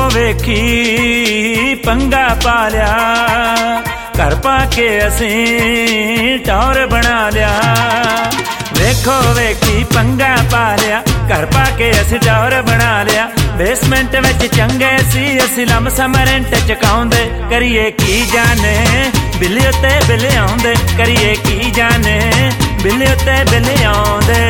ਵੇਖੀ ਪੰਗਾ ਪਾ ਲਿਆ, ਘਰ ਪਾ ਕੇ ਅਸੀਂ ਟੌਰ ਬਣਾ ਲਿਆ। ਵੇਖੋ ਵੇਖੀ ਪੰਗਾ ਪਾ ਲਿਆ, ਘਰ ਪਾ ਕੇ ਅਸੀਂ ਟੌਰ ਬਣਾ ਲਿਆ। ਬੇਸਮੈਂਟ ਵਿੱਚ ਚੰਗੇ ਸੀ ਅਸੀਂ ਲੰਮਸਮ ਰੈਂਟ ਚੁਕਾਉਂਦੇ, ਕਰੀਏ ਕੀ ਜਾਣੇ ਬਿੱਲ ਉੱਤੇ ਬਿੱਲ ਆਉਂਦੇ, ਕਰੀਏ ਕੀ ਜਾਣੇ ਬਿੱਲ ਉੱਤੇ ਬਿੱਲ ਆਉਂਦੇ।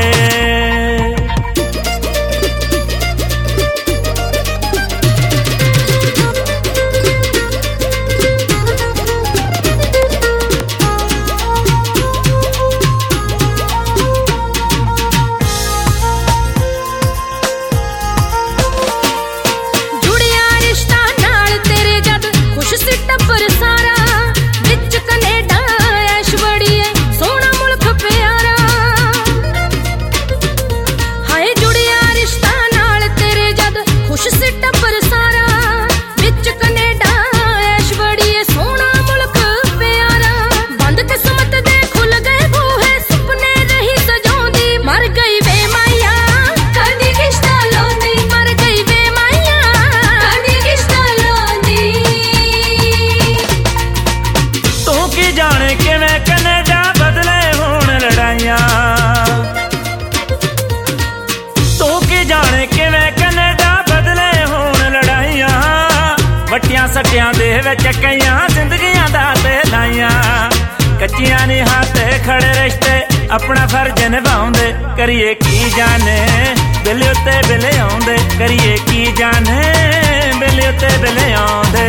ਵੱਟੀਆਂ ਸੱਟਿਆਂ ਦੇ ਵਿੱਚ ਕਈਆਂ ਜ਼ਿੰਦਗੀਆਂ ਦਾ ਤੇ ਲਾਈਆਂ, ਕੱਚੀਆਂ ਨੀ ਹੱਥ ਖੜੇ ਰਿਸ਼ਤੇ ਆਪਣਾ ਫਰਜ਼ ਨਿਭਾਉਂਦੇ, ਕਰੀਏ ਕੀ ਜਾਣੇ ਬਿੱਲ ਉੱਤੇ ਬਿੱਲ ਆਉਂਦੇ, ਕਰੀਏ ਕੀ ਜਾਣੇ ਬਿੱਲ ਉੱਤੇ ਬਿੱਲ ਆਉਂਦੇ।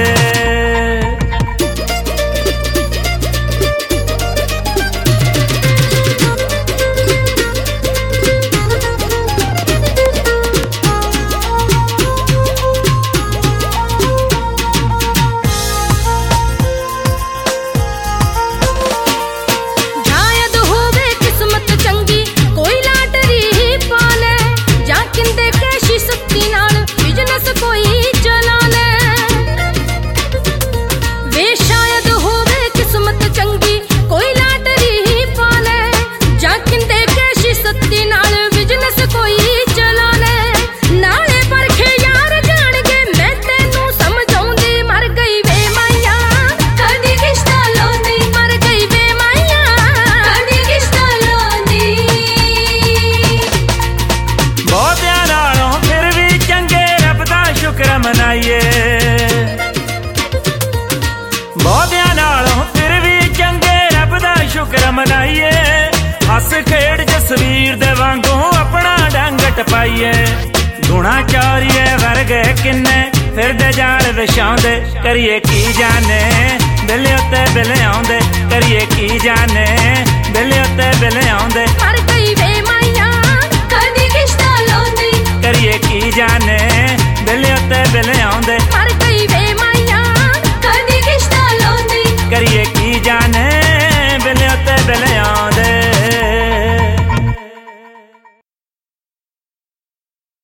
ਬਹੁਤਿਆਂ ਨਾਲੋਂ ਫਿਰ ਵੀ ਚੰਗੇ ਰੱਬ ਦਾ ਸ਼ੁਕਰ ਮਨਾਈਏ, ਹੱਸ ਖੇਡ ਜਸਵੀਰ ਦੇ ਵਾਂਗੂ ਆਪਣਾ ਡੰਗ ਟਪਾਈਏ। ਗੁਣਾ ਚੋਰੀਏ ਵਰਗੇ ਕਿੰਨੇ ਫਿਰਦੇ ਜਾਲ ਵਿਛਾਉਂਦੇ, ਕਰੀਏ ਕੀ ਜਾਣੇ ਬਿੱਲ ਉੱਤੇ ਬਿੱਲ ਆਉਂਦੇ, ਕਰੀਏ ਕੀ ਜਾਣੇ ਬਿੱਲ ਉੱਤੇ ਬਿੱਲ ਆਉਂਦੇ। ਮਰ ਗਈ ਵੇ ਮਾਈਆ ਕਦੀ ਕਿਸ਼ਤਾਂ ਲਾਉਂਦੀ, ਕਰੀਏ ਕੀ ਜਾਣੇ ਬਿੱਲ ਉੱਤੇ ਬਿੱਲ ਆਉਂਦੇ। ਮਰ ਗਈ ਵੇ ਮਾਈਆ ਕਦੀ ਕਿਸ਼ਤਾਂ ਲਾਉਂਦੀ, ਕਰੀਏ ਕੀ ਜਾਣੇ